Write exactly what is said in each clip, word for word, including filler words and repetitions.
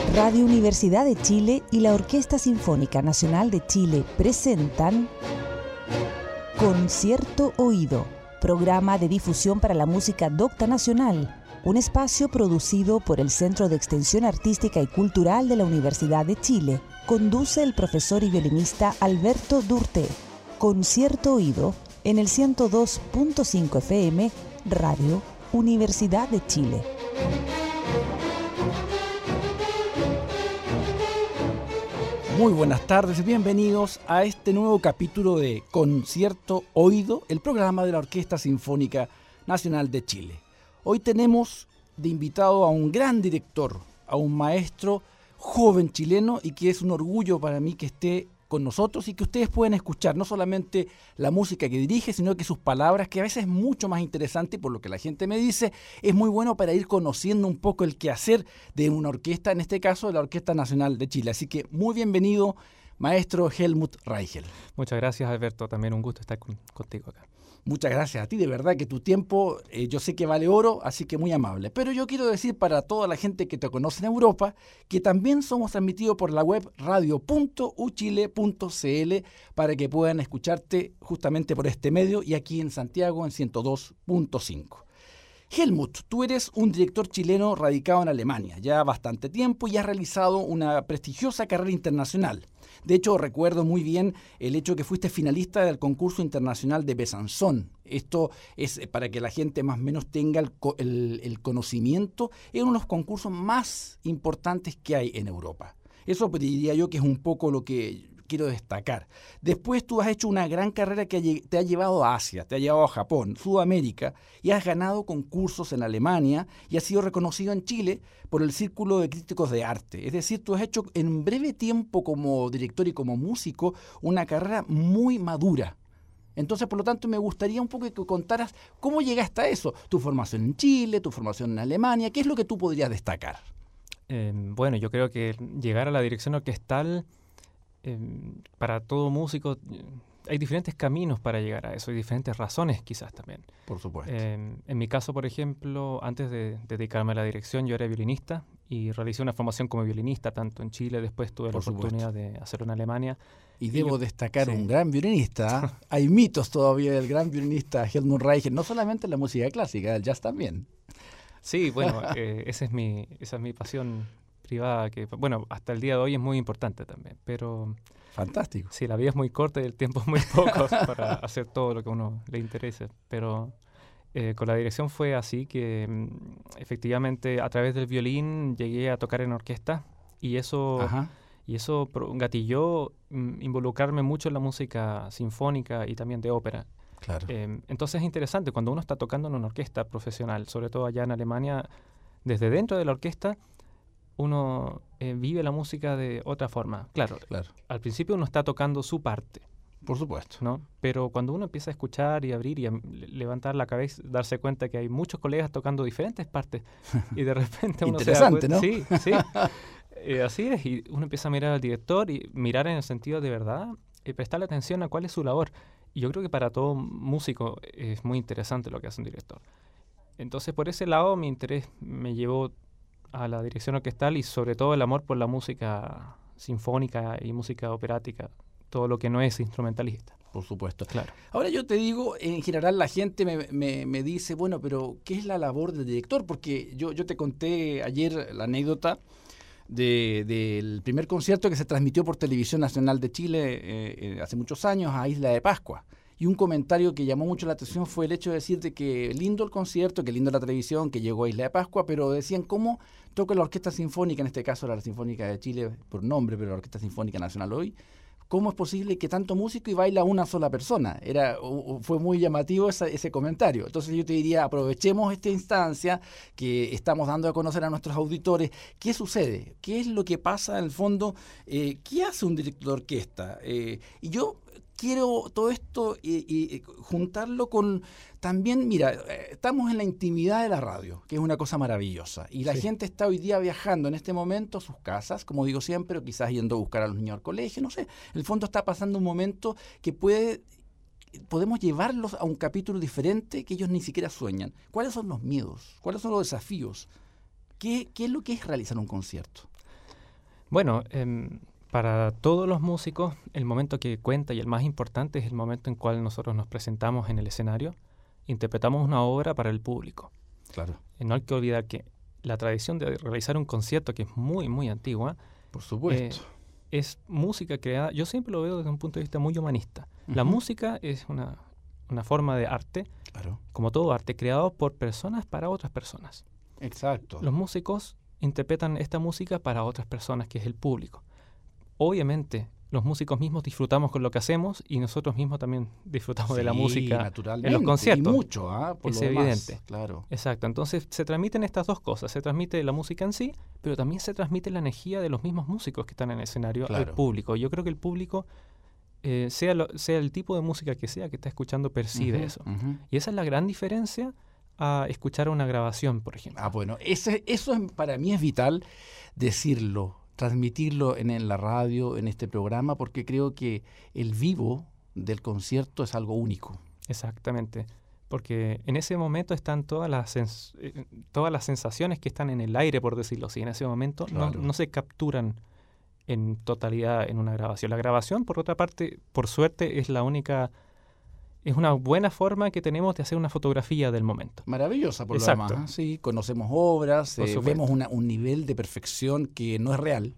Radio Universidad de Chile y la Orquesta Sinfónica Nacional de Chile presentan Concierto Oído, programa de difusión para la música docta nacional, un espacio producido por el Centro de Extensión Artística y Cultural de la Universidad de Chile. Conduce el profesor y violinista Alberto Durté. Concierto Oído en el ciento dos punto cinco F M, Radio Universidad de Chile. Muy buenas tardes y bienvenidos a este nuevo capítulo de Concierto Oído, el programa de la Orquesta Sinfónica Nacional de Chile. Hoy tenemos de invitado a un gran director, a un maestro joven chileno y que es un orgullo para mí que esté con nosotros y que ustedes pueden escuchar no solamente la música que dirige, sino que sus palabras, que a veces es mucho más interesante, y por lo que la gente me dice, es muy bueno para ir conociendo un poco el quehacer de una orquesta, en este caso de la Orquesta Nacional de Chile. Así que muy bienvenido, maestro Helmut Reichel. Muchas gracias, Alberto, también un gusto estar con, contigo acá. Muchas gracias a ti, de verdad que tu tiempo eh, yo sé que vale oro, así que muy amable. Pero yo quiero decir para toda la gente que te conoce en Europa, que también somos transmitidos por la web radio punto u chile punto c l para que puedan escucharte justamente por este medio y aquí en Santiago en ciento dos punto cinco. Helmut, tú eres un director chileno radicado en Alemania ya bastante tiempo y has realizado una prestigiosa carrera internacional. De hecho, recuerdo muy bien el hecho que fuiste finalista del concurso internacional de Besançon. Esto es para que la gente más o menos tenga el, el, el conocimiento. Es uno de los concursos más importantes que hay en Europa. Eso diría yo que es un poco lo que quiero destacar. Después tú has hecho una gran carrera que te ha llevado a Asia, te ha llevado a Japón, Sudamérica, y has ganado concursos en Alemania y has sido reconocido en Chile por el Círculo de Críticos de Arte. Es decir, tú has hecho en breve tiempo como director y como músico una carrera muy madura. Entonces, por lo tanto, me gustaría un poco que contaras cómo llegaste a eso. Tu formación en Chile, tu formación en Alemania, ¿qué es lo que tú podrías destacar? Eh, bueno, yo creo que llegar a la dirección orquestal, Eh, para todo músico eh, hay diferentes caminos para llegar a eso, hay diferentes razones quizás también. Por supuesto. Eh, en mi caso, por ejemplo, antes de, de dedicarme a la dirección, yo era violinista y realicé una formación como violinista tanto en Chile, después tuve por la supuesto. oportunidad de hacerlo en Alemania. Y, y debo yo, destacar sí. un gran violinista, hay mitos todavía del gran violinista Helmut Reichel, no solamente en la música clásica, el jazz también. Sí, bueno, eh, esa es mi, esa es mi pasión privada, que bueno, hasta el día de hoy es muy importante también, pero... Fantástico. Sí, la vida es muy corta y el tiempo es muy poco para hacer todo lo que a uno le interese, pero eh, con la dirección fue así que efectivamente a través del violín llegué a tocar en orquesta y eso, y eso gatilló mm, involucrarme mucho en la música sinfónica y también de ópera. Claro. Eh, entonces es interesante cuando uno está tocando en una orquesta profesional, sobre todo allá en Alemania, desde dentro de la orquesta, uno eh, vive la música de otra forma. Claro, claro, al principio uno está tocando su parte. Por supuesto. ¿No? Pero cuando uno empieza a escuchar y abrir y a levantar la cabeza, darse cuenta que hay muchos colegas tocando diferentes partes y de repente uno se da cuenta... ¿no? Sí, sí. eh, así es. Y uno empieza a mirar al director y mirar en el sentido de verdad y prestarle atención a cuál es su labor. Y yo creo que para todo músico es muy interesante lo que hace un director. Entonces, por ese lado, mi interés me llevó a la dirección orquestal y sobre todo el amor por la música sinfónica y música operática, todo lo que no es instrumentalista. Por supuesto. Claro. Ahora yo te digo, en general la gente me, me, me dice, bueno, pero ¿qué es la labor del director? Porque yo, yo te conté ayer la anécdota de, del primer concierto que se transmitió por Televisión Nacional de Chile eh, eh, hace muchos años a Isla de Pascua. Y un comentario que llamó mucho la atención fue el hecho de decir de que lindo el concierto, que lindo la televisión, que llegó a Isla de Pascua, pero decían cómo toca la Orquesta Sinfónica, en este caso la Sinfónica de Chile por nombre, pero la Orquesta Sinfónica Nacional hoy, cómo es posible que tanto músico y baila una sola persona. Era, fue muy llamativo esa, ese comentario. Entonces yo te diría, aprovechemos esta instancia que estamos dando a conocer a nuestros auditores. ¿Qué sucede? ¿Qué es lo que pasa en el fondo? Eh, ¿Qué hace un director de orquesta? Eh, y yo... Quiero todo esto y, y juntarlo con también, mira, estamos en la intimidad de la radio, que es una cosa maravillosa. Y la sí. gente está hoy día viajando en este momento a sus casas, como digo siempre, o quizás yendo a buscar a los niños al colegio, no sé. En el fondo está pasando un momento que puede, podemos llevarlos a un capítulo diferente que ellos ni siquiera sueñan. ¿Cuáles son los miedos? ¿Cuáles son los desafíos? ¿Qué, qué es lo que es realizar un concierto? Bueno, eh, para todos los músicos, el momento que cuenta y el más importante es el momento en cual nosotros nos presentamos en el escenario, interpretamos una obra para el público. Claro. Eh, no hay que olvidar que la tradición de realizar un concierto, que es muy, muy antigua, por supuesto, eh, es música creada, yo siempre lo veo desde un punto de vista muy humanista. Uh-huh. La música es una, una forma de arte, claro, como todo arte, creado por personas para otras personas. Exacto. Los músicos interpretan esta música para otras personas, que es el público. Obviamente, los músicos mismos disfrutamos con lo que hacemos y nosotros mismos también disfrutamos sí, de la música en los conciertos. Y mucho, ¿eh? Por es lo evidente. Demás, claro. Exacto. Entonces, se transmiten estas dos cosas. Se transmite la música en sí, pero también se transmite la energía de los mismos músicos que están en el escenario claro. al público. Yo creo que el público, eh, sea, lo, sea el tipo de música que sea que está escuchando, percibe uh-huh, eso. Uh-huh. Y esa es la gran diferencia a escuchar una grabación, por ejemplo. Ah, bueno. Ese, eso es, para mí es vital decirlo, transmitirlo en, en la radio, en este programa, porque creo que el vivo del concierto es algo único. Exactamente, porque en ese momento están todas las, sens- eh, todas las sensaciones que están en el aire, por decirlo así. En ese momento claro. no, no se capturan en totalidad en una grabación. La grabación, por otra parte, por suerte, es la única... Es una buena forma que tenemos de hacer una fotografía del momento. Maravillosa, por Exacto. lo demás. ¿eh? Sí, conocemos obras, por eh, vemos una, un nivel de perfección que no es real.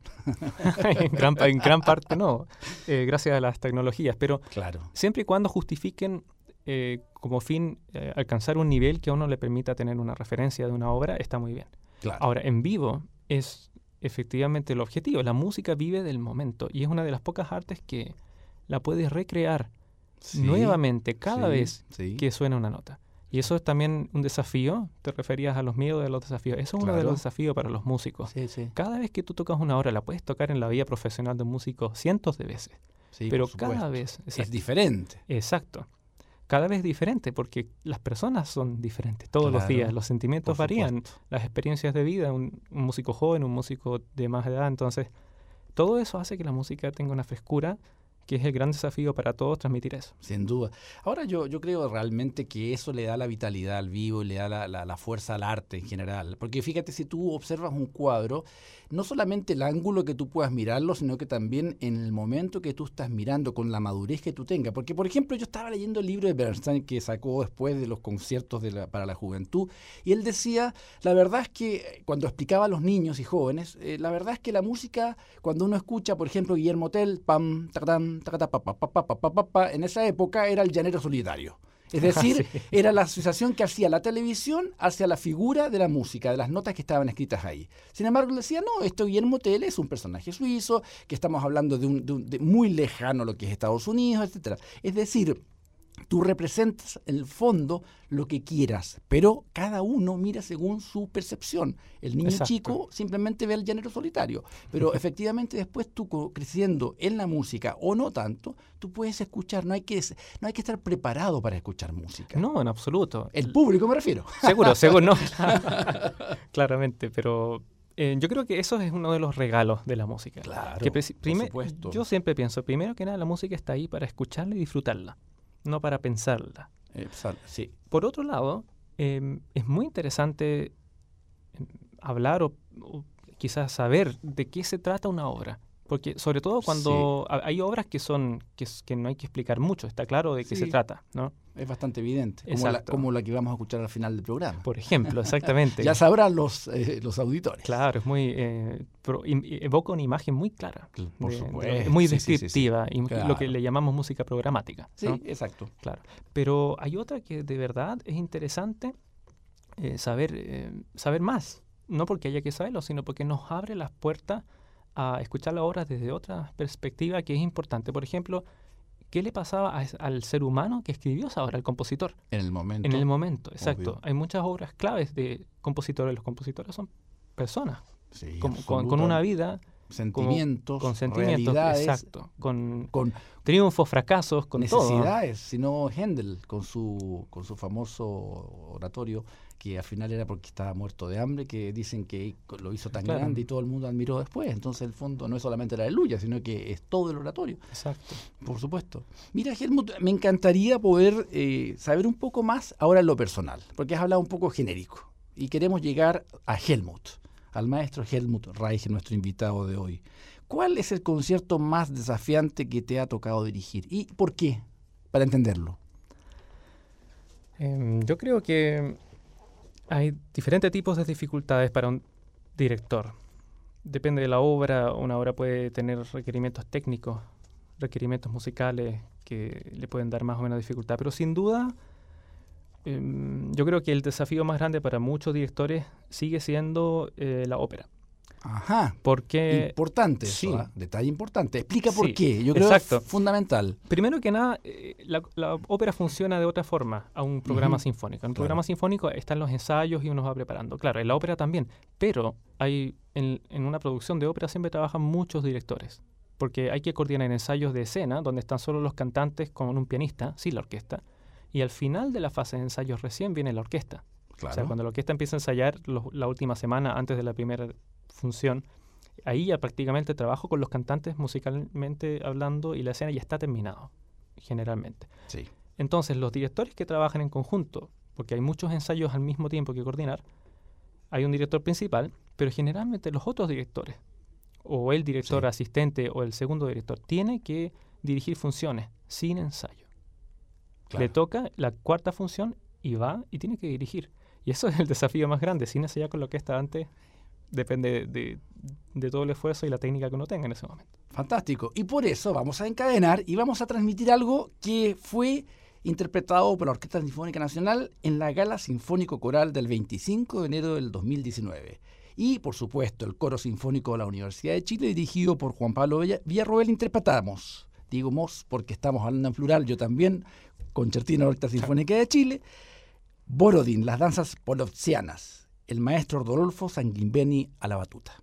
en, gran, en gran parte no, eh, gracias a las tecnologías. Pero claro. siempre y cuando justifiquen eh, como fin eh, alcanzar un nivel que a uno le permita tener una referencia de una obra, está muy bien. Claro. Ahora, en vivo es efectivamente el objetivo. La música vive del momento y es una de las pocas artes que la puedes recrear sí, nuevamente cada sí, vez sí. que suena una nota. Y eso es también un desafío. Te referías a los miedos de los desafíos. Eso es claro. uno de los desafíos para los músicos. Sí, sí. Cada vez que tú tocas una obra, la puedes tocar en la vida profesional de un músico cientos de veces. Sí, pero por cada supuesto. vez... Es diferente. Exacto. Cada vez diferente, porque las personas son diferentes todos claro, los días. Los sentimientos varían, supuesto. Las experiencias de vida, un, un músico joven, un músico de más edad. Entonces, todo eso hace que la música tenga una frescura, que es el gran desafío para todos transmitir eso. Sin duda. Ahora yo, yo creo realmente que eso le da la vitalidad al vivo y le da la, la, la fuerza al arte en general. Porque fíjate, si tú observas un cuadro, no solamente el ángulo que tú puedas mirarlo, sino que también en el momento que tú estás mirando, con la madurez que tú tengas. Porque, por ejemplo, yo estaba leyendo el libro de Bernstein que sacó después de los conciertos de la, para la juventud, y él decía, la verdad es que cuando explicaba a los niños y jóvenes, eh, la verdad es que la música, cuando uno escucha, por ejemplo, Guillermo Tell, pam, tacatán, tacatá, pa, pa, pa, pa, pa, pa, pa, en esa época era el llanero solitario. Es decir, sí. era la asociación que hacía la televisión hacia la figura de la música, de las notas que estaban escritas ahí. Sin embargo, decía, no, esto Guillermo Tell es un personaje suizo, que estamos hablando de, un, de, un, de muy lejano lo que es Estados Unidos, etcétera. Es decir, tú representas en el fondo lo que quieras, pero cada uno mira según su percepción. El niño Exacto. chico simplemente ve al llanero solitario, pero efectivamente después tú creciendo en la música o no tanto, tú puedes escuchar, no hay que, no hay que estar preparado para escuchar música. No, en absoluto. El público me refiero. Seguro, seguro, no. Claramente, pero... Eh, yo creo que eso es uno de los regalos de la música. Claro, que por supuesto. Yo siempre pienso, primero que nada, la música está ahí para escucharla y disfrutarla, no para pensarla. Exacto, sí. Por otro lado, eh, es muy interesante hablar o, o quizás saber de qué se trata una obra. Porque sobre todo cuando sí. hay obras que son que, que no hay que explicar mucho, está claro de qué sí. se trata, ¿no? Es bastante evidente, como la, como la que vamos a escuchar al final del programa. Por ejemplo, exactamente. Ya sabrán los, eh, los auditores. Claro, es muy eh, pro, evoca una imagen muy clara, por de, supuesto. De, muy sí, descriptiva, sí, sí, sí. y Claro. lo que le llamamos música programática. Sí, ¿no? exacto. Claro. Pero hay otra que de verdad es interesante eh, saber, eh, saber más, no porque haya que saberlo, sino porque nos abre las puertas a escuchar la obra desde otra perspectiva que es importante. Por ejemplo, ¿qué le pasaba a, al ser humano que escribió esa obra, al compositor? En el momento. En el momento, exacto. Obvio. Hay muchas obras claves de compositores. Los compositores son personas sí, con, con, con una vida, sentimientos, como, con sentimientos, realidades, exacto, con, con triunfos, fracasos, con necesidades. todo. Sino Händel con su con su famoso oratorio, que al final era porque estaba muerto de hambre, que dicen que lo hizo tan claro. grande y todo el mundo admiró después. Entonces el fondo no es solamente la aleluya, sino que es todo el oratorio. Exacto. Por supuesto. Mira, Helmut, me encantaría poder eh, saber un poco más ahora en lo personal, porque has hablado un poco genérico y queremos llegar a Helmut, al maestro Helmut Reich, nuestro invitado de hoy. ¿Cuál es el concierto más desafiante que te ha tocado dirigir? ¿Y por qué? Para entenderlo. Eh, yo creo que hay diferentes tipos de dificultades para un director. Depende de la obra. Una obra puede tener requerimientos técnicos, requerimientos musicales que le pueden dar más o menos dificultad. Pero sin duda, eh, yo creo que el desafío más grande para muchos directores sigue siendo eh, la ópera. Ajá. Porque importante sí. eso, ¿eh? Detalle importante. Explica por Sí, qué. Yo creo exacto. que es fundamental. Primero que nada, eh, la, la ópera funciona de otra forma a un programa Uh-huh. sinfónico. En un Claro. programa sinfónico están los ensayos y uno va preparando. Claro, en la ópera también. Pero hay en, en una producción de ópera siempre trabajan muchos directores. Porque hay que coordinar ensayos de escena donde están solo los cantantes con un pianista, sin la orquesta. Y al final de la fase de ensayos recién viene la orquesta. Claro. O sea, cuando la orquesta empieza a ensayar los, la última semana antes de la primera función, ahí ya prácticamente trabajo con los cantantes musicalmente hablando y la escena ya está terminado, generalmente. Sí. Entonces, los directores que trabajan en conjunto, porque hay muchos ensayos al mismo tiempo que coordinar, hay un director principal, pero generalmente los otros directores, o el director Sí. asistente o el segundo director, tiene que dirigir funciones sin ensayo. Claro. Le toca la cuarta función y va y tiene que dirigir. Y eso es el desafío más grande, sin ensayar con lo que está antes. Depende de, de todo el esfuerzo y la técnica que uno tenga en ese momento. Fantástico. Y por eso vamos a encadenar y vamos a transmitir algo que fue interpretado por la Orquesta Sinfónica Nacional en la Gala Sinfónico Coral del veinticinco de enero del dos mil diecinueve. Y, por supuesto, el Coro Sinfónico de la Universidad de Chile, dirigido por Juan Pablo Villarroel, interpretamos. Digo mos porque estamos hablando en plural, yo también, concertina de la Orquesta Sinfónica de Chile, Borodín, las danzas polovtsianas. El maestro Rodolfo Sanguimbeni a la batuta.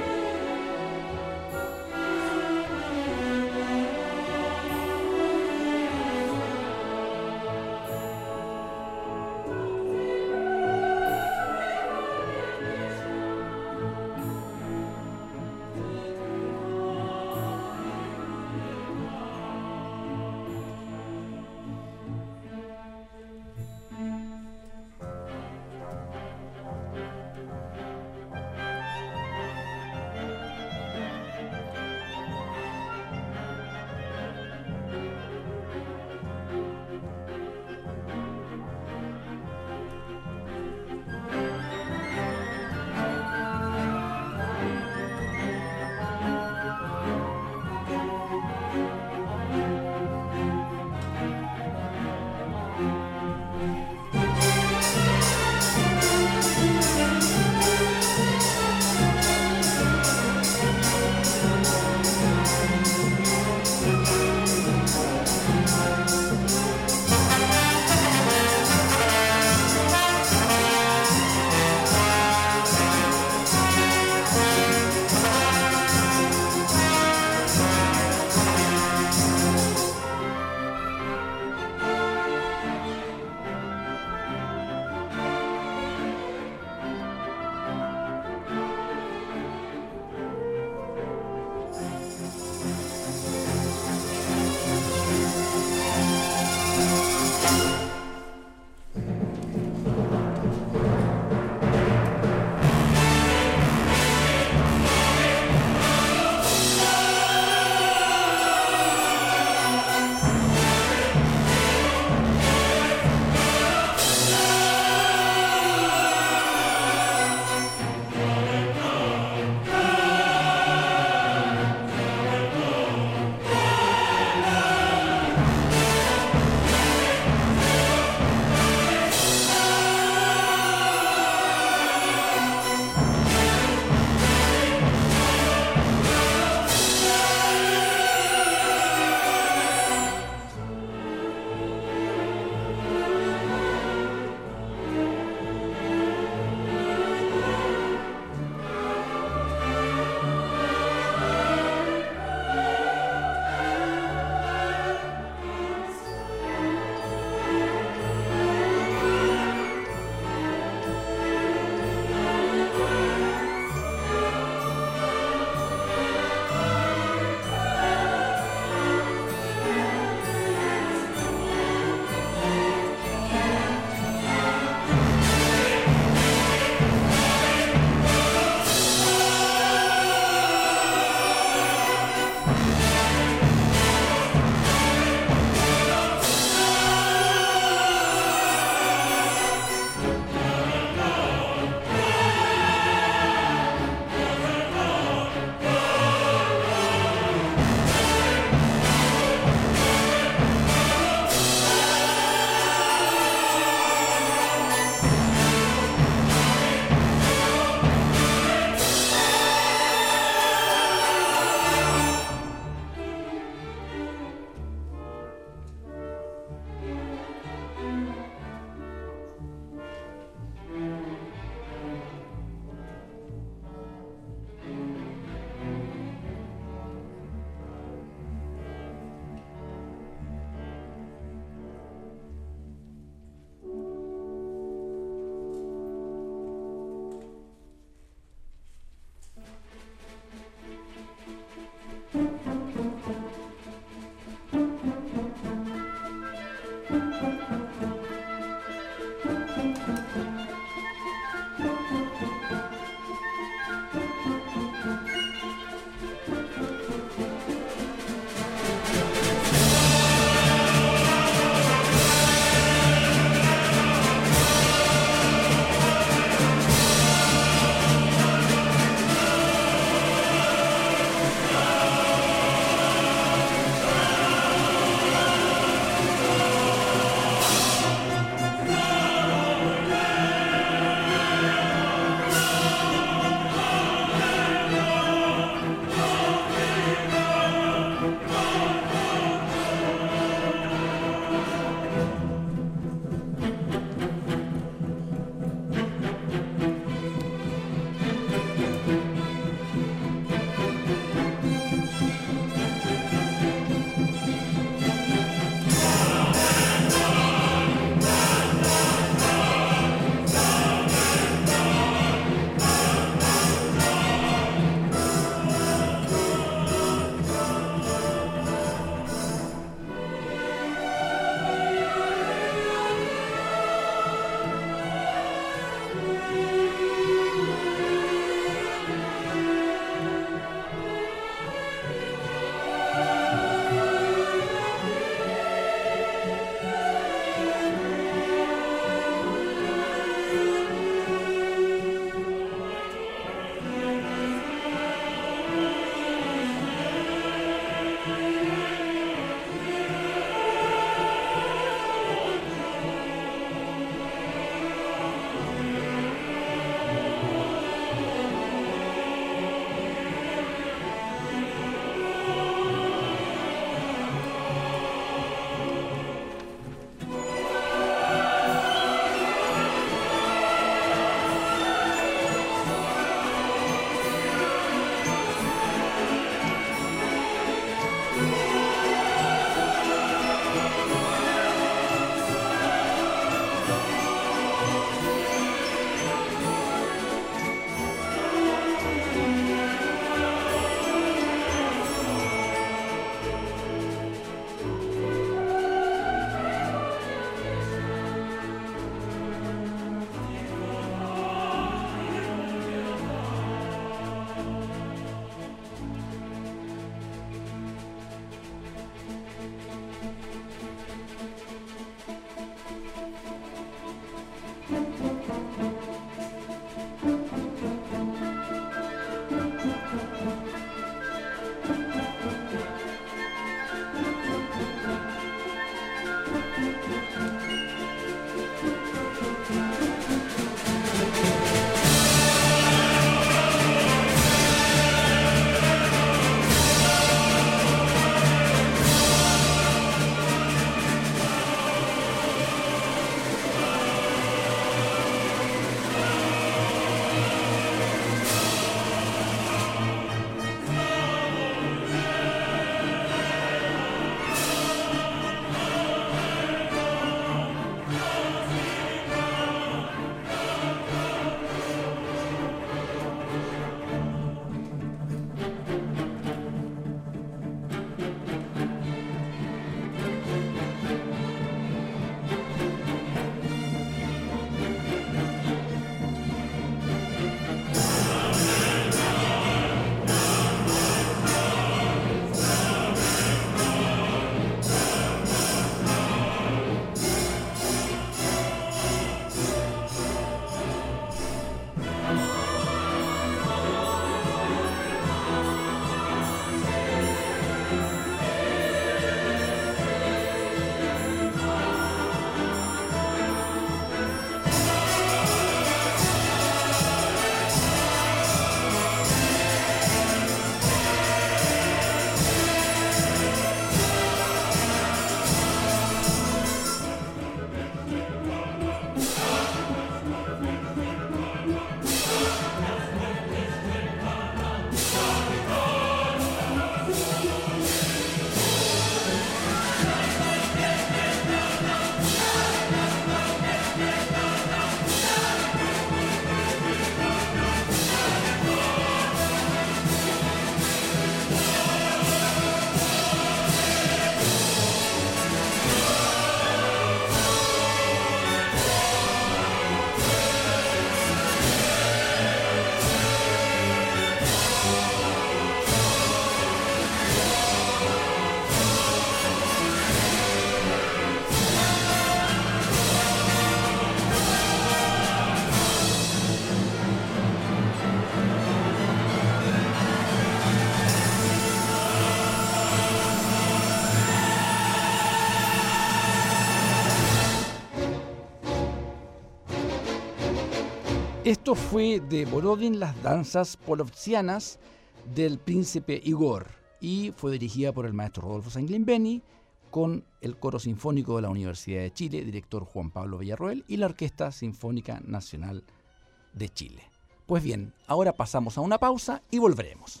Esto fue de Borodin, las danzas polovtsianas del príncipe Igor, y fue dirigida por el maestro Rodolfo Sanglinbeni, con el Coro Sinfónico de la Universidad de Chile, director Juan Pablo Villarroel, y la Orquesta Sinfónica Nacional de Chile. Pues bien, ahora pasamos a una pausa y volveremos.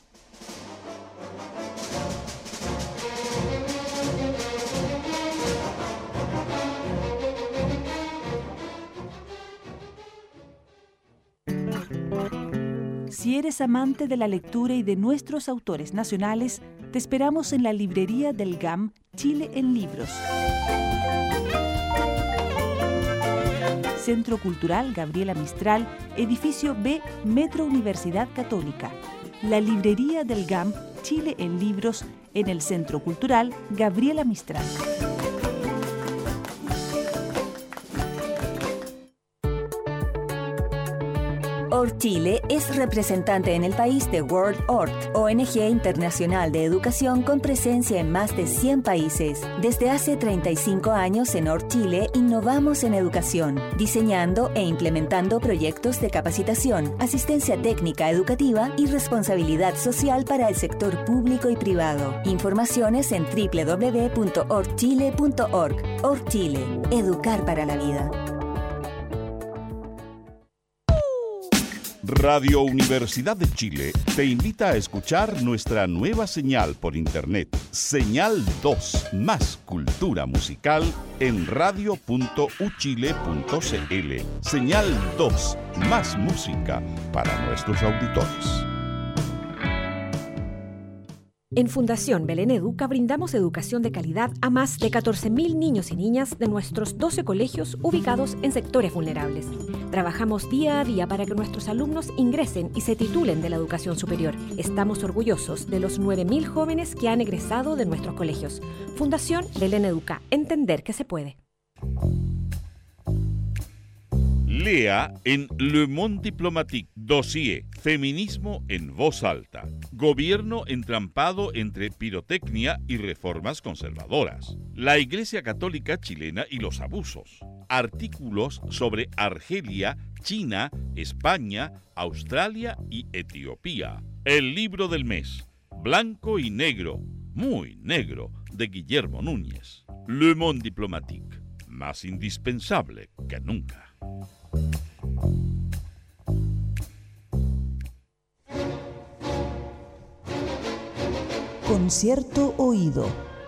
Si eres amante de la lectura y de nuestros autores nacionales, te esperamos en la librería del G A M Chile en Libros. Centro Cultural Gabriela Mistral, edificio B, Metro Universidad Católica. La librería del G A M Chile en Libros en el Centro Cultural Gabriela Mistral. ORT-Chile es representante en el país de World O R T, O N G internacional de educación con presencia en más de cien países. Desde hace treinta y cinco años en O R T-Chile innovamos en educación, diseñando e implementando proyectos de capacitación, asistencia técnica educativa y responsabilidad social para el sector público y privado. Informaciones en doble u doble u doble u punto ortchile punto org. ORT-Chile, educar para la vida. Radio Universidad de Chile te invita a escuchar nuestra nueva señal por internet, Señal dos, más cultura musical en radio punto u chile punto c l. Señal dos, más música para nuestros auditores. En Fundación Belén Educa brindamos educación de calidad a más de catorce mil niños y niñas de nuestros doce colegios ubicados en sectores vulnerables. Trabajamos día a día para que nuestros alumnos ingresen y se titulen de la educación superior. Estamos orgullosos de los nueve mil jóvenes que han egresado de nuestros colegios. Fundación Belén Educa, entender que se puede. Lea en Le Monde Diplomatique, dossier, feminismo en voz alta, gobierno entrampado entre pirotecnia y reformas conservadoras, la Iglesia Católica chilena y los abusos, artículos sobre Argelia, China, España, Australia y Etiopía, el libro del mes, blanco y negro, muy negro, de Guillermo Núñez, Le Monde Diplomatique, más indispensable que nunca. Concierto Oído.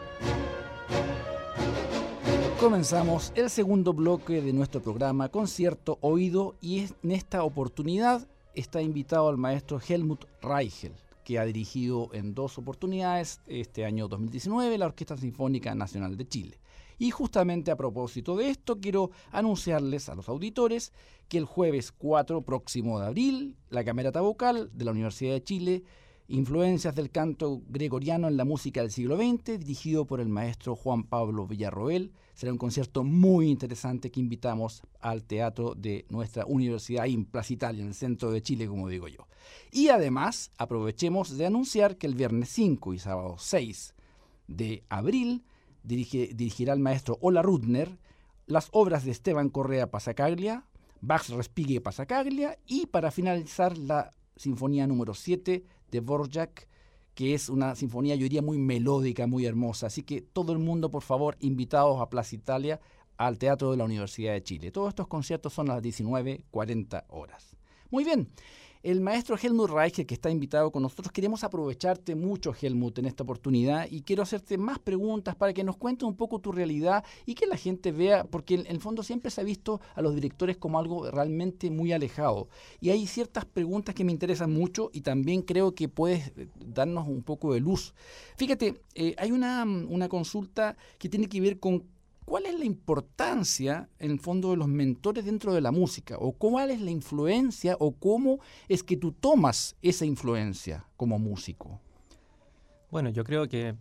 Comenzamos el segundo bloque de nuestro programa Concierto Oído, y en esta oportunidad está invitado al maestro Helmut Reichel, que ha dirigido en dos oportunidades este año dos mil diecinueve la Orquesta Sinfónica Nacional de Chile. Y justamente a propósito de esto, quiero anunciarles a los auditores que el jueves cuatro próximo de abril, la Camerata Vocal de la Universidad de Chile, Influencias del canto gregoriano en la música del siglo veinte, dirigido por el maestro Juan Pablo Villarroel. Será un concierto muy interesante que invitamos al teatro de nuestra Universidad en Plaza Italia, en el centro de Chile, como digo yo. Y además, aprovechemos de anunciar que el viernes cinco y sábado seis de abril dirige, dirigirá el maestro Ola Rudner las obras de Esteban Correa Passacaglia, Bach's Respighi Passacaglia, y para finalizar la Sinfonía número siete de Dvorak, que es una sinfonía, yo diría, muy melódica, muy hermosa. Así que todo el mundo, por favor, invitados a Plaza Italia, al Teatro de la Universidad de Chile. Todos estos conciertos son a las diecinueve cuarenta horas. Muy bien. El maestro Helmut Reichel, que está invitado con nosotros, queremos aprovecharte mucho, Helmut, en esta oportunidad, y quiero hacerte más preguntas para que nos cuentes un poco tu realidad y que la gente vea, porque en el fondo siempre se ha visto a los directores como algo realmente muy alejado. Y hay ciertas preguntas que me interesan mucho y también creo que puedes darnos un poco de luz. Fíjate, eh, hay una, una consulta que tiene que ver con ¿cuál es la importancia, en el fondo, de los mentores dentro de la música? ¿O cuál es la influencia o cómo es que tú tomas esa influencia como músico? Bueno, yo creo que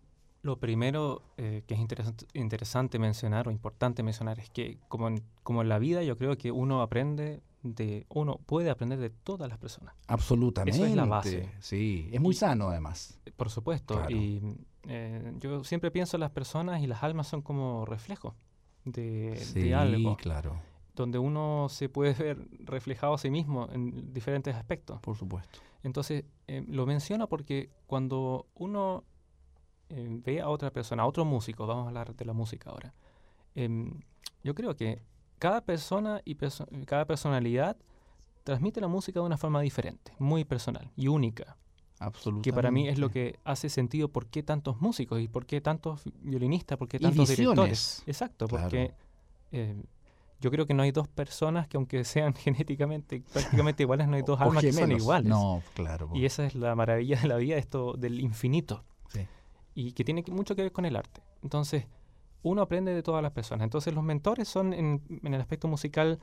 lo primero eh, que es interesante, interesante mencionar o importante mencionar es que como en, como en la vida yo creo que uno aprende de, uno puede aprender de todas las personas. Absolutamente. Eso es la base. Sí, es muy sano además. Por supuesto. Claro. Y eh, yo siempre pienso en las personas y las almas son como reflejos de, sí, de algo. Claro. donde uno se puede ver reflejado a sí mismo en diferentes aspectos. Por supuesto. Entonces, eh, lo menciono porque cuando uno eh, ve a otra persona, a otro músico, vamos a hablar de la música ahora, eh, yo creo que cada persona y perso- cada personalidad transmite la música de una forma diferente, muy personal y única. Absolutamente. Que para mí es lo que hace sentido por qué tantos músicos y por qué tantos violinistas, por qué Y tantos visiones. directores. Exacto, Claro. porque eh, yo creo que no hay dos personas que aunque sean genéticamente prácticamente iguales, no hay dos O almas que son gemelos. iguales. No, claro. Y esa es la maravilla de la vida, esto del infinito. Sí. Y que tiene que- mucho que ver con el arte. Entonces, uno aprende de todas las personas. Entonces, los mentores son, en, en el aspecto musical,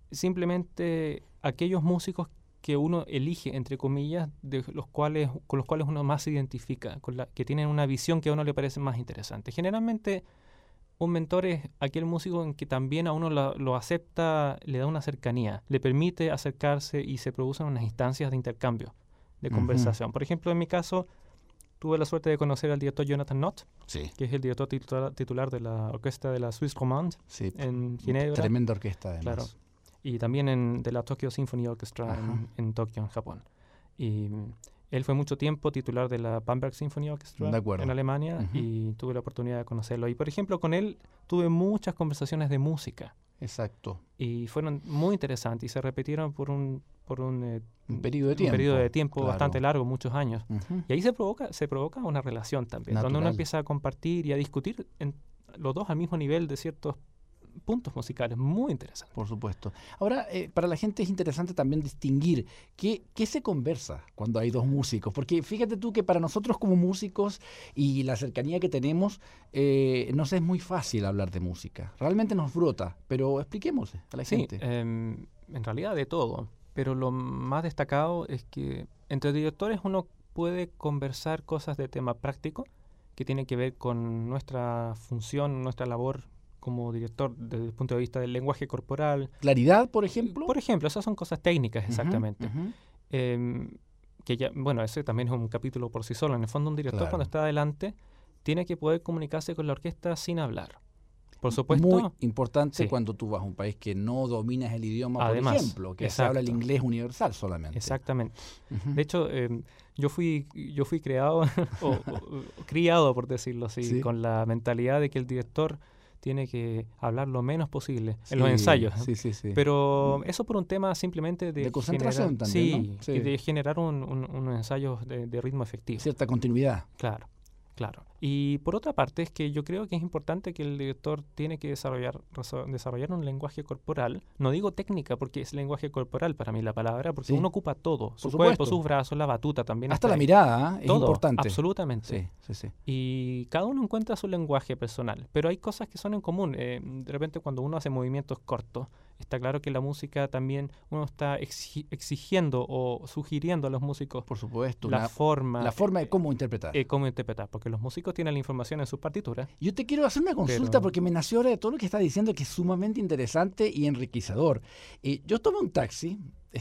simplemente aquellos músicos que uno elige, entre comillas, de los cuales, con los cuales uno más se identifica, con la, que tienen una visión que a uno le parece más interesante. Generalmente, un mentor es aquel músico en que también a uno lo, lo acepta, le da una cercanía, le permite acercarse y se producen unas instancias de intercambio, de Ujú. conversación. Por ejemplo, en mi caso, tuve la suerte de conocer al director Jonathan Nott, Sí, que es el director titular, titular de la orquesta de la Suisse Romande sí. en Ginebra. Tremenda orquesta, además. Claro. Y también en, de la Tokyo Symphony Orchestra Ajá. en, en Tokio, en Japón. Y mm, él fue mucho tiempo titular de la Bamberg Symphony Orchestra De acuerdo. en Alemania Ujú. y tuve la oportunidad de conocerlo. Y por ejemplo, con él tuve muchas conversaciones de música Exacto. y fueron muy interesantes y se repitieron por un, por un, eh, Un periodo de un tiempo. periodo de tiempo Claro. bastante largo, muchos años. Ujú. Y ahí se provoca, se provoca una relación también, donde uno Natural. empieza a compartir y a discutir en, los dos al mismo nivel de ciertos puntos musicales. Muy interesante. Por supuesto. Ahora, eh, para la gente es interesante también distinguir qué, qué se conversa cuando hay dos músicos. Porque fíjate tú que para nosotros como músicos y la cercanía que tenemos, eh, nos es muy fácil hablar de música. Realmente nos brota, pero expliquemos a la Sí, gente. em, en realidad de todo, pero lo más destacado es que entre directores uno puede conversar cosas de tema práctico que tiene que ver con nuestra función, nuestra labor como director desde el punto de vista del lenguaje corporal. Claridad, por ejemplo. Por ejemplo, esas son cosas técnicas Ujú, exactamente. ujú. Em, que ya, bueno, ese también es un capítulo por sí solo. En el fondo, un director Claro. cuando está adelante tiene que poder comunicarse con la orquesta sin hablar. Por supuesto. Muy importante sí. cuando tú vas a un país que no dominas el idioma, Además, por ejemplo, que se habla el exacto. inglés universal solamente. Exactamente. Ujú. De hecho, em, yo fui yo fui creado o, o- o criado, por decirlo así, Sí. con la mentalidad de que el director tiene que hablar lo menos posible en los Sí, ensayos. Sí, sí, sí. Pero eso por un tema simplemente de, De concentración generar, también, sí, ¿no? Sí. y de generar un, un, unos ensayos de, de ritmo efectivo. Cierta continuidad. Claro, claro. Y por otra parte es que yo creo que es importante que el director tiene que desarrollar reso- desarrollar un lenguaje corporal. No digo técnica porque es lenguaje corporal para mí la palabra, porque Sí. uno ocupa todo, su supuesto. cuerpo, sus brazos, la batuta también. Hasta está la ahí. mirada, ¿eh? Es Todo, importante. absolutamente. Sí, sí, sí. Y cada uno encuentra su lenguaje personal, pero hay cosas que son en común. Eh, de repente cuando uno hace movimientos cortos, está claro que la música también uno está exi- exigiendo o sugiriendo a los músicos Por supuesto. la una- forma, la forma de cómo interpretar. eh, cómo interpretar, porque los músicos tienen la información en sus partituras. Yo te quiero hacer una consulta Pero- porque me nació ahora de todo lo que está diciendo que es sumamente interesante y enriquecedor. Eh, yo tomé un taxi,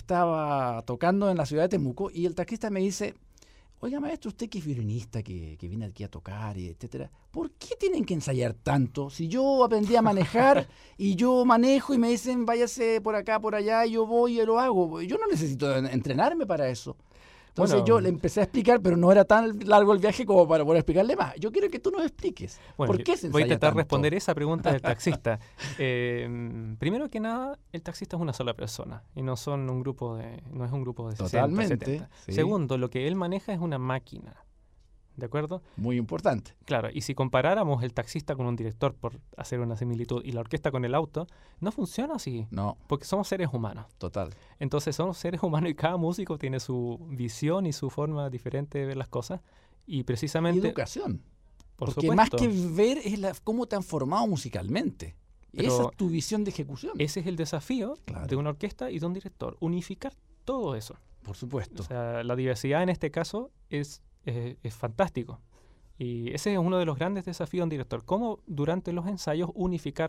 estaba tocando en la ciudad de Temuco y el taxista me dice, oiga maestro, usted que es violinista, que, que viene aquí a tocar, y etcétera, ¿por qué tienen que ensayar tanto? Si yo aprendí a manejar y yo manejo y me dicen váyase por acá, por allá, y yo voy y lo hago. Yo no necesito en- entrenarme para eso. Entonces Bueno, yo le empecé a explicar, pero no era tan largo el viaje como para poder explicarle más. Yo quiero que tú nos expliques. Bueno, ¿Por yo qué se voy a ensaya intentar tanto? responder esa pregunta del taxista. Eh, primero que nada, el taxista es una sola persona y no son un grupo de, no es un grupo de sesenta, Totalmente, setenta. sí. Segundo, lo que él maneja es una máquina. ¿De acuerdo? Muy importante. Claro, y si comparáramos el taxista con un director, por hacer una similitud, y la orquesta con el auto, no funciona así, No, porque somos seres humanos. total. Entonces somos seres humanos y cada músico tiene su visión y su forma diferente de ver las cosas. Y Y precisamente, educación. por Porque supuesto, más que ver es la, cómo te han formado musicalmente. Pero Esa es tu visión de ejecución. ese es el desafío Claro. de una orquesta y de un director, unificar todo eso. Por supuesto. O sea, la diversidad en este caso es, eh, es fantástico. Y ese es uno de los grandes desafíos de un director. Cómo durante los ensayos unificar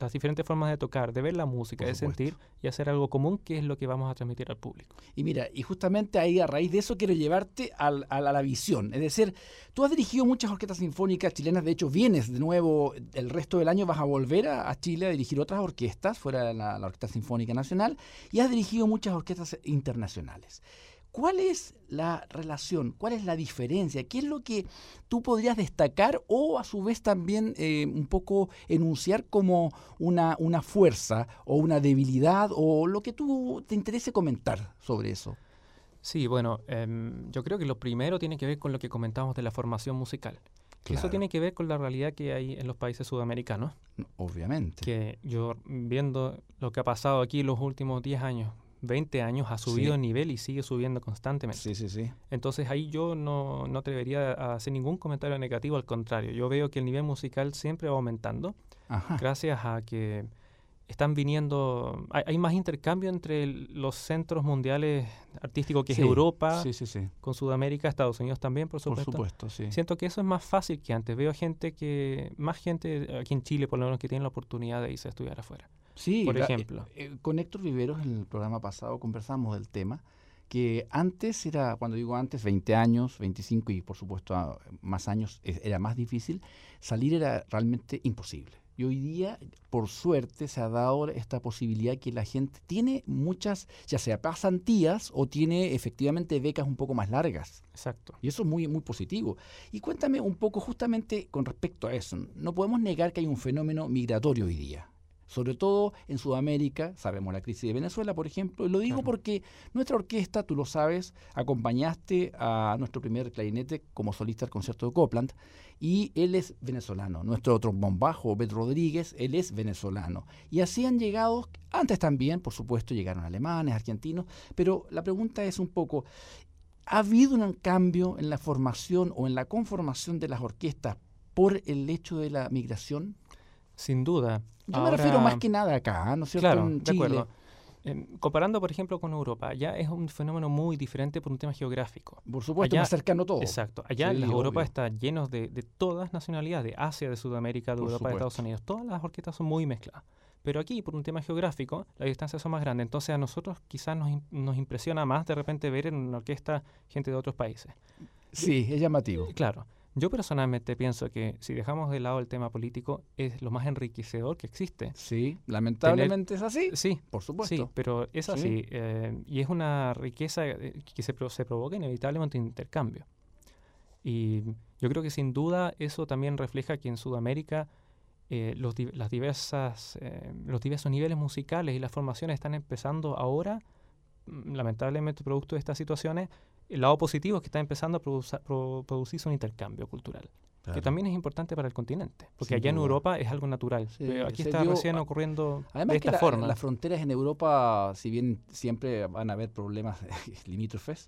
las diferentes formas de tocar, de ver la música, Por de supuesto. sentir y hacer algo común, que es lo que vamos a transmitir al público. Y mira, y justamente ahí a raíz de eso quiero llevarte al, a, la, a la visión. Es decir, tú has dirigido muchas orquestas sinfónicas chilenas, de hecho vienes de nuevo, el resto del año vas a volver a, a Chile a dirigir otras orquestas, fuera de la, la Orquesta Sinfónica Nacional, y has dirigido muchas orquestas internacionales. ¿Cuál es la relación? ¿Cuál es la diferencia? ¿Qué es lo que tú podrías destacar o a su vez también eh, un poco enunciar como una, una fuerza o una debilidad o lo que tú te interese comentar sobre eso? Sí, bueno, eh, yo creo que lo primero tiene que ver con lo que comentamos de la formación musical. Que Eso tiene que ver con la realidad que hay en los países sudamericanos. Obviamente. Que yo, viendo lo que ha pasado aquí en los últimos diez años, veinte años, ha subido Sí. el nivel y sigue subiendo constantemente. Sí, sí, sí. Entonces ahí yo no, no atrevería a hacer ningún comentario negativo, al contrario. Yo veo que el nivel musical siempre va aumentando Ajá. gracias a que están viniendo, hay, hay más intercambio entre el- los centros mundiales artísticos que Sí, es Europa, Sí, sí, sí. con Sudamérica, Estados Unidos también, por Por supuesto. supuesto, sí. Siento que eso es más fácil que antes. Veo gente que, más gente aquí en Chile, por lo menos, que tiene la oportunidad de irse a estudiar afuera. Sí, por la- ejemplo. eh, eh, con Héctor Viveros en el programa pasado conversamos del tema, que antes era, cuando digo antes, veinte años, veinticinco y por supuesto a- más años, e- era más difícil, salir era realmente imposible. Y hoy día, por suerte, se ha dado esta posibilidad que la gente tiene muchas, ya sea pasantías o tiene efectivamente becas un poco más largas. Exacto. Y eso es muy, muy positivo. Y cuéntame un poco justamente con respecto a eso. No podemos negar que hay un fenómeno migratorio hoy día. Sobre todo en Sudamérica, sabemos la crisis de Venezuela, por ejemplo, y lo digo Claro. porque nuestra orquesta, tú lo sabes, acompañaste a nuestro primer clarinete como solista al concierto de Copland, y él es venezolano. Nuestro trombón bajo, Bet Rodríguez, él es venezolano. Y así han llegado, antes también, por supuesto, llegaron alemanes, argentinos, pero la pregunta es un poco, ¿ha habido un cambio en la formación o en la conformación de las orquestas por el hecho de la migración? Sin duda. Yo Ahora- me refiero más que nada acá, ¿no es cierto? Claro, en de Chile. acuerdo. Eh, comparando, por ejemplo, con Europa, ya es un fenómeno muy diferente por un tema geográfico. Por supuesto, Allá- más cercano todo. Exacto. Allá Sí, en Europa obvio. está lleno de, de todas nacionalidades, de Asia, de Sudamérica, de Por Europa, de supuesto. Estados Unidos. Todas las orquestas son muy mezcladas. Pero aquí, por un tema geográfico, las distancias son más grandes. Entonces a nosotros quizás nos, im- nos impresiona más de repente ver en una orquesta gente de otros países. Sí, es llamativo. Claro. Yo personalmente pienso que si dejamos de lado el tema político, es lo más enriquecedor que existe. Sí, lamentablemente es así. Sí, Por supuesto. sí, pero es Sí. así. eh, y es una riqueza eh, que se, pro- se provoca inevitablemente en intercambio. Y yo creo que sin duda eso también refleja que en Sudamérica eh, los, di- las diversas, eh, los diversos niveles musicales y las formaciones están empezando ahora, mm, lamentablemente producto de estas situaciones. El lado positivo es que está empezando a produza- pro- producirse un intercambio cultural, Claro. que también es importante para el continente, porque Sin allá en duda. Europa es algo natural, Sí, pero aquí se está dio- recién a- ocurriendo Además de que esta la- forma. las fronteras en Europa, si bien siempre van a haber problemas limítrofes,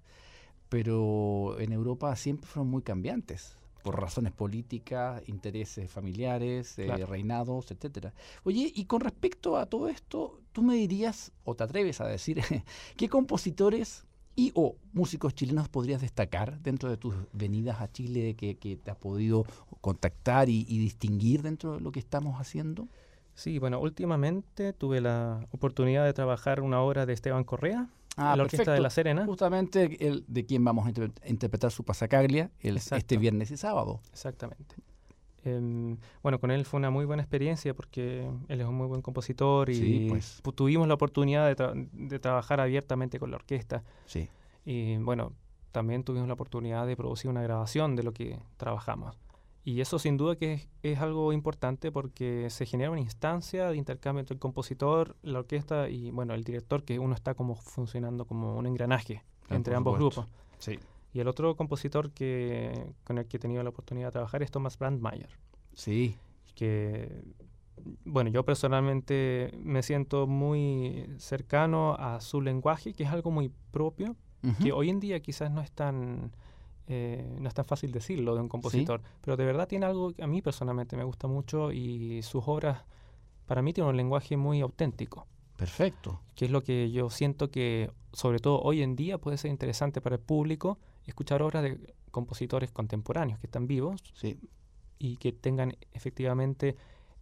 pero en Europa siempre fueron muy cambiantes por razones políticas, intereses familiares, eh, Claro. reinados, etcétera. Oye, y con respecto a todo esto, tú me dirías, o te atreves a decir, ¿qué compositores y o músicos chilenos podrías destacar dentro de tus venidas a Chile que, que te has podido contactar y, y distinguir dentro de lo que estamos haciendo? Sí, bueno, últimamente tuve la oportunidad de trabajar una obra de Esteban Correa, Ah, en la Orquesta de La Serena. Justamente el de quien vamos a inter- a interpretar su pasacaglia el, Exacto. este viernes y sábado. Exactamente. Em, bueno, con él fue una muy buena experiencia porque él es un muy buen compositor y Sí, pues. pu- tuvimos la oportunidad de, tra- de trabajar abiertamente con la orquesta. Sí. Y bueno, también tuvimos la oportunidad de producir una grabación de lo que trabajamos. Y eso sin duda que es, es algo importante porque se genera una instancia de intercambio entre el compositor, la orquesta y bueno, el director, que uno está como funcionando como un engranaje Ah, entre por ambos supuesto. grupos. Sí. Y el otro compositor que, con el que he tenido la oportunidad de trabajar es Thomas Brandmeier, Sí. que bueno, yo personalmente me siento muy cercano a su lenguaje, que es algo muy propio, Ujú. que hoy en día quizás no es tan eh, no es tan fácil decirlo de un compositor, pero de verdad tiene algo que a mí personalmente me gusta mucho y sus obras para mí tienen un lenguaje muy auténtico, Perfecto. que es lo que yo siento que sobre todo hoy en día puede ser interesante para el público escuchar obras de compositores contemporáneos que están vivos Sí. y que tengan efectivamente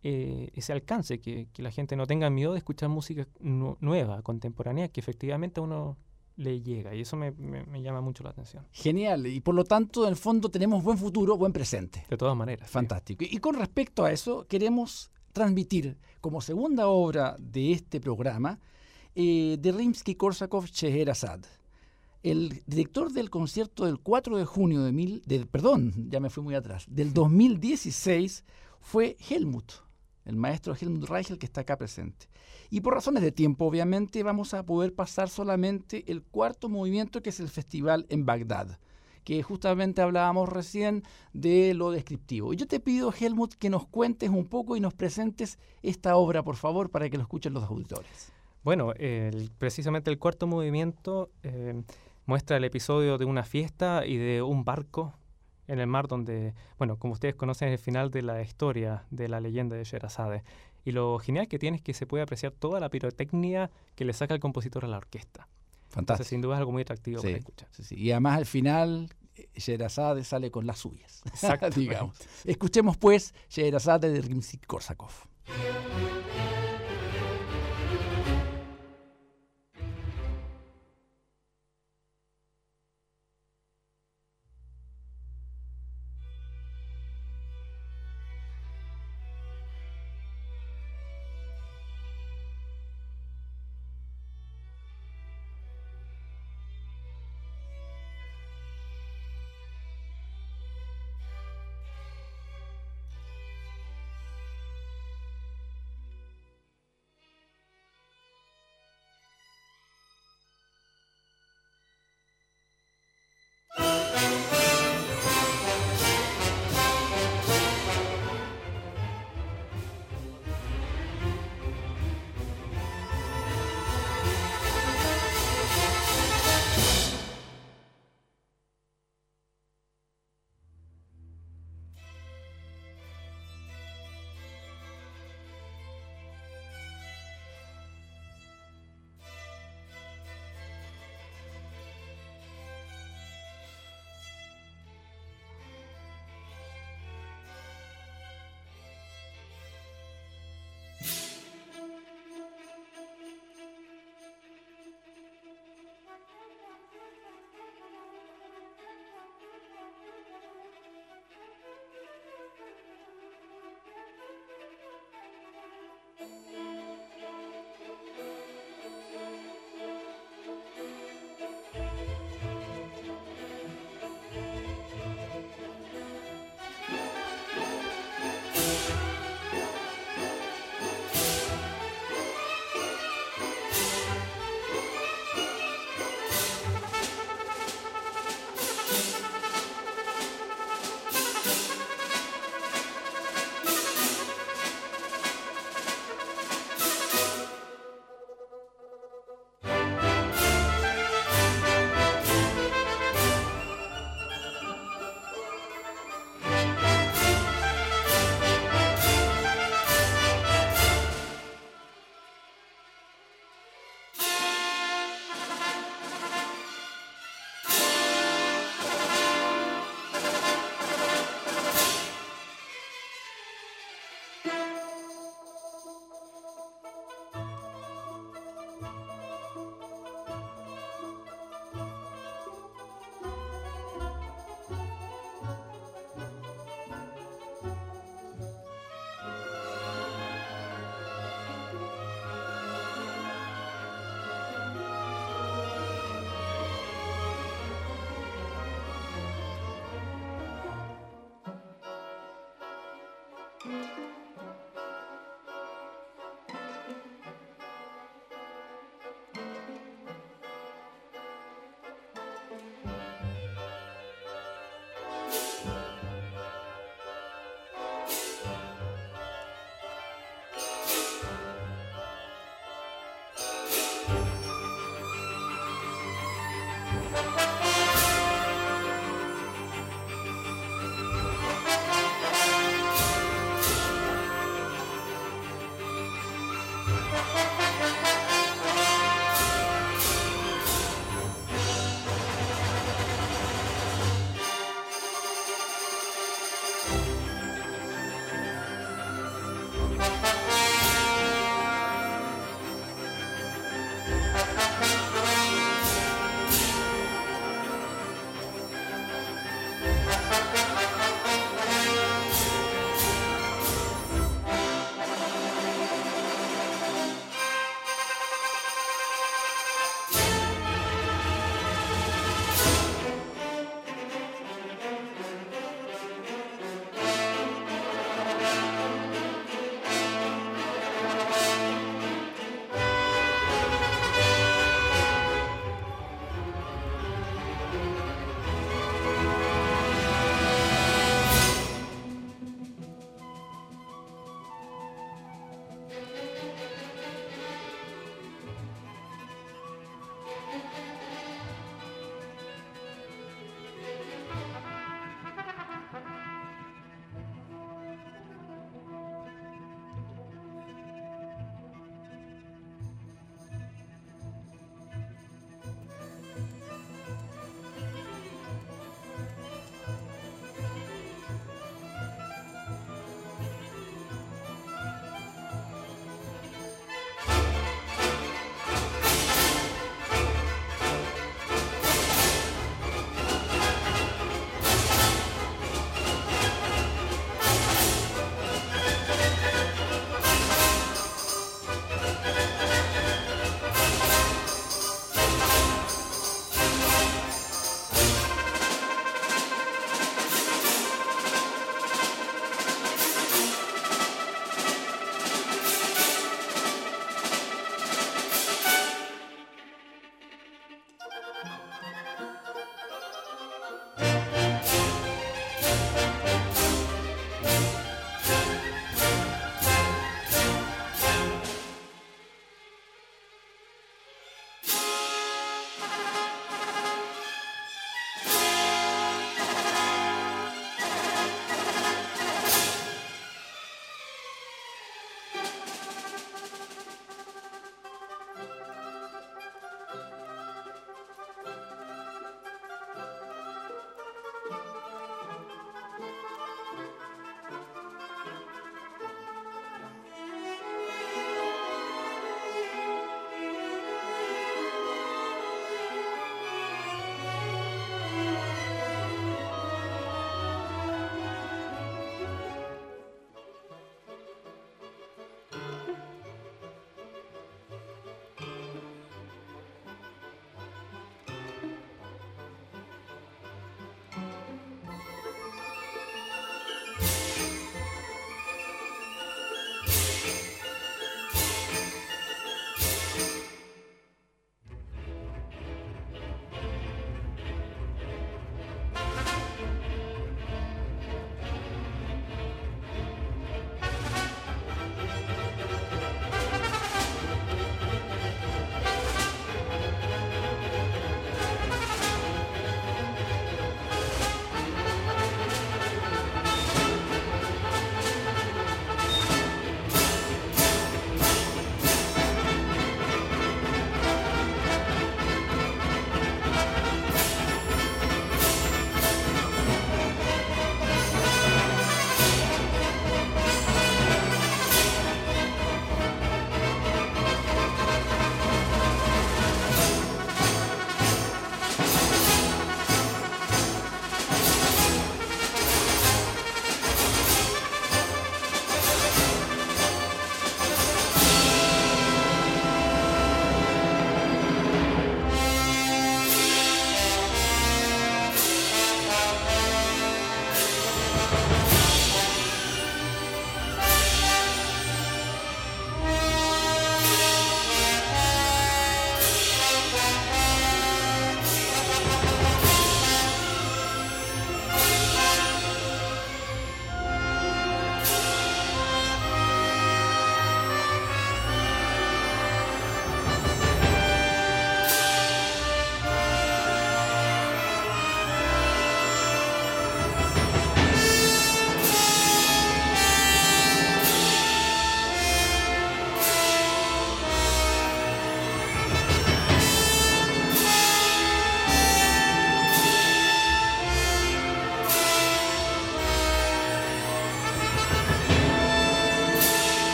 eh, ese alcance, que, que la gente no tenga miedo de escuchar música nu- nueva, contemporánea, que efectivamente a uno le llega, y eso me, me, me llama mucho la atención. Genial, y por lo tanto, en el fondo tenemos buen futuro, buen presente. De todas maneras. Fantástico. Sí. Y con respecto a eso, queremos transmitir como segunda obra de este programa eh, de Rimsky-Korsakov Scheherazade. El director del concierto del cuatro de junio de mil, del, perdón, ya me fui muy atrás, del dos mil dieciséis fue Helmut, el maestro Helmut Reichel, que está acá presente. Y por razones de tiempo, obviamente, vamos a poder pasar solamente el cuarto movimiento, que es el festival en Bagdad, que justamente hablábamos recién de lo descriptivo. Y yo te pido, Helmut, que nos cuentes un poco y nos presentes esta obra, por favor, para que lo escuchen los auditores. Bueno, el, precisamente el cuarto movimiento eh, muestra el episodio de una fiesta y de un barco en el mar donde, bueno, como ustedes conocen, es el final de la historia de la leyenda de Scheherazade. Y lo genial que tiene es que se puede apreciar toda la pirotecnia que le saca el compositor a la orquesta. Fantástico. Entonces, sin duda es algo muy atractivo Sí, para escuchar. sí, sí. Y además al final Scheherazade sale con las suyas. Exacto. Digamos. Escuchemos pues Scheherazade de Rimsky-Korsakov.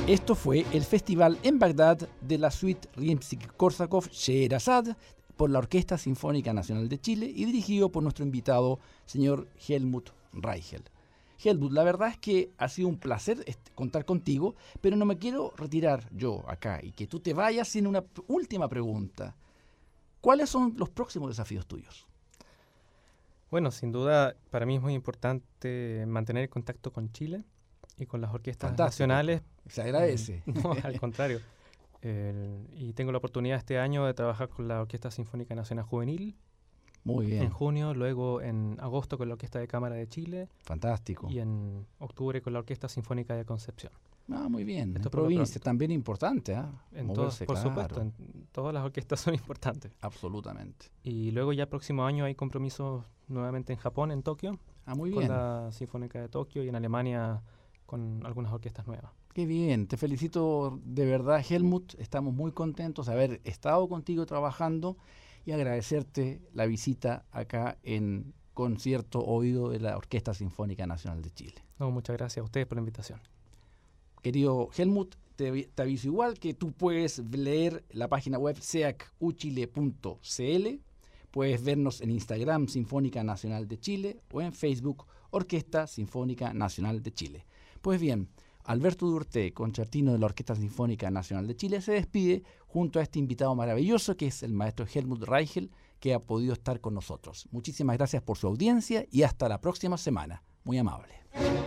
Esto fue el festival en Bagdad de la suite Rimsky-Korsakov Scheherazade por la Orquesta Sinfónica Nacional de Chile y dirigido por nuestro invitado, señor Helmut Reichel. Helmut, la verdad es que ha sido un placer contar contigo, pero no me quiero retirar yo acá y que tú te vayas sin una última pregunta. ¿Cuáles son los próximos desafíos tuyos? Bueno, sin duda, para mí es muy importante mantener el contacto con Chile y con las orquestas Fantástico. nacionales. Se agradece. No, al contrario. El, y tengo la oportunidad este año de trabajar con la Orquesta Sinfónica Nacional Juvenil. Muy bien. En junio, luego en agosto con la Orquesta de Cámara de Chile. Fantástico. Y en octubre con la Orquesta Sinfónica de Concepción. Ah, muy bien. Esto en provincia también importante, ¿eh? En Moverse, todos, por claro. supuesto, en todas las orquestas son importantes. Absolutamente. Y luego ya el próximo año hay compromisos nuevamente en Japón, en Tokio. Ah, muy con bien. la Sinfónica de Tokio y en Alemania con algunas orquestas nuevas. Qué bien, te felicito de verdad, Helmut. Estamos muy contentos de haber estado contigo trabajando y agradecerte la visita acá en Concierto Oído de la Orquesta Sinfónica Nacional de Chile. No, muchas gracias a ustedes por la invitación. Querido Helmut, te, te aviso igual que tú puedes leer la página web seac u chile punto c l, puedes vernos en Instagram Sinfónica Nacional de Chile o en Facebook Orquesta Sinfónica Nacional de Chile. Pues bien, Alberto Durté, concertino de la Orquesta Sinfónica Nacional de Chile, se despide junto a este invitado maravilloso que es el maestro Helmut Reichel, que ha podido estar con nosotros. Muchísimas gracias por su audiencia y hasta la próxima semana. Muy amable.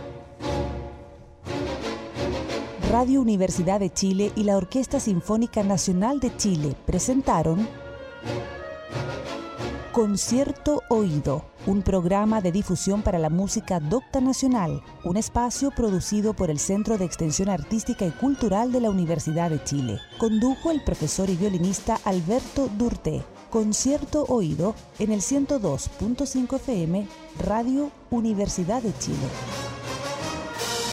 Radio Universidad de Chile y la Orquesta Sinfónica Nacional de Chile presentaron Concierto Oído, un programa de difusión para la música docta nacional, un espacio producido por el Centro de Extensión Artística y Cultural de la Universidad de Chile. Condujo el profesor y violinista Alberto Durté. Concierto Oído en el ciento dos punto cinco F M, Radio Universidad de Chile.